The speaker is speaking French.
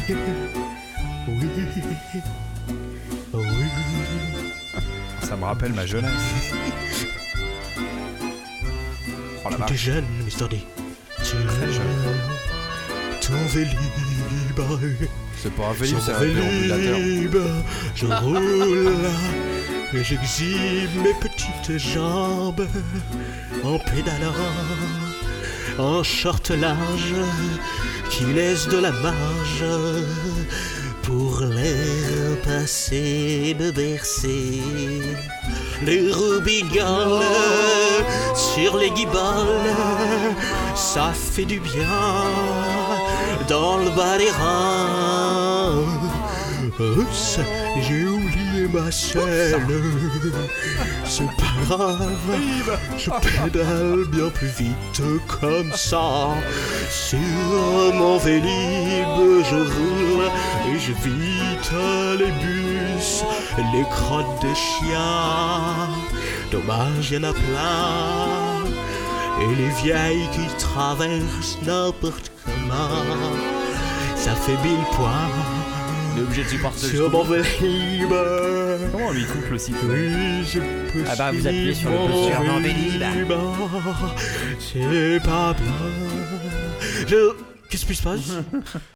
oui, oui. Ça me rappelle ma jeunesse. Oh la Tu es vache. jeune, Mr. D. Tu Très jeune. Ton Vélib. C'est pas un Vélib, c'est un Sur déambulateur. Vélib, je roule et j'exhibe mes petites jambes en pédalant en short large qui laisse de la marge pour l'air passé me bercer. Les roubignoles sur les guiboles, ça fait du bien dans le bas des reins. Oups, j'ai oublié ma selle. C'est pas grave, je pédale bien plus vite comme ça. Sur mon Vélib, je roule et j'évite les bus, les crottes de chiens. Dommage, y'en a plein. Et les vieilles qui traversent n'importe comment. Ça fait 1000 points. On est obligé de supporter Sur mon Vélib. Comment on lui coupe le cycle? Oui, je peux Ah bah, vous appuyez sur le suivre petit mon sur mon Vélib. Vélib. C'est pas bien. Qu'est-ce qui se passe?